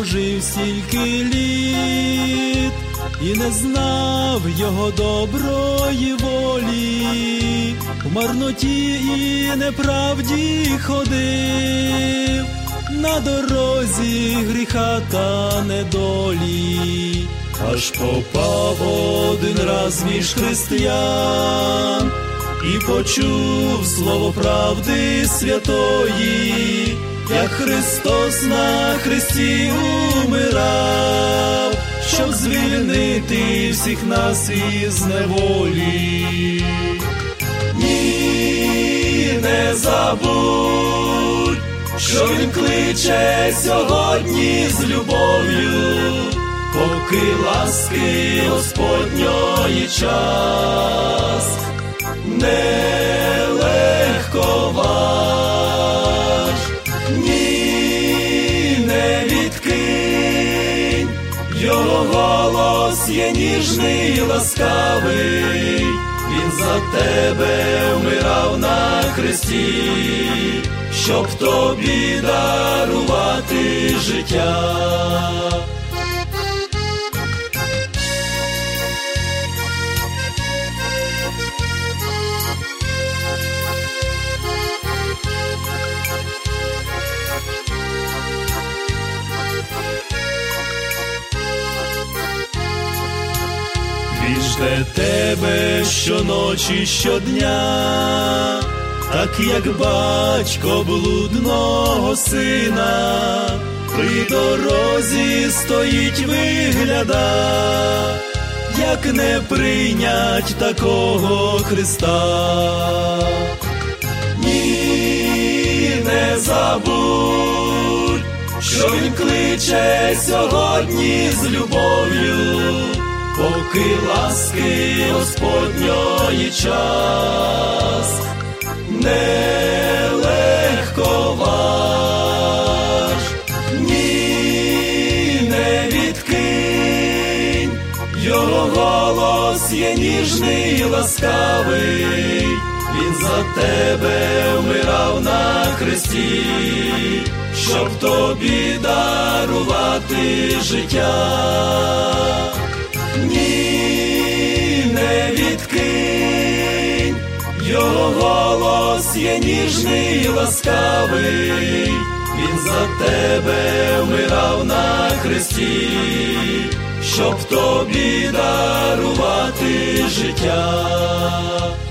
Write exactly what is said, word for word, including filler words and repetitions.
прожив стільки літ і не знав його доброї волі, в марноті і неправді ходив, на дорозі гріха та недолі, аж попав один раз між християн і почув слово правди святої, як Христос на хресті умирав, щоб звільнити всіх нас із неволі. Ні, не забудь, що Він кличе сьогодні з любов'ю, поки ласки Господньої час. Нелегко ваш, ні, не відкинь, його голос є ніжний і ласкавий, він за тебе вмирав на хресті, щоб тобі дарувати життя. Він жде тебе щоночі, щодня, так як батько блудного сина при дорозі стоїть, вигляда, як не прийнять такого Христа. Ні, не забудь, що Він кличе сьогодні з любов'ю, поки ласки Господньої час. Нелегко ваш, ні, не відкинь, його голос є ніжний і ласкавий, він за тебе вмирав на хресті, щоб тобі дарувати життя. Ні, не відкинь, його голос є ніжний і ласкавий, він за тебе вмирав на хресті, щоб тобі дарувати життя.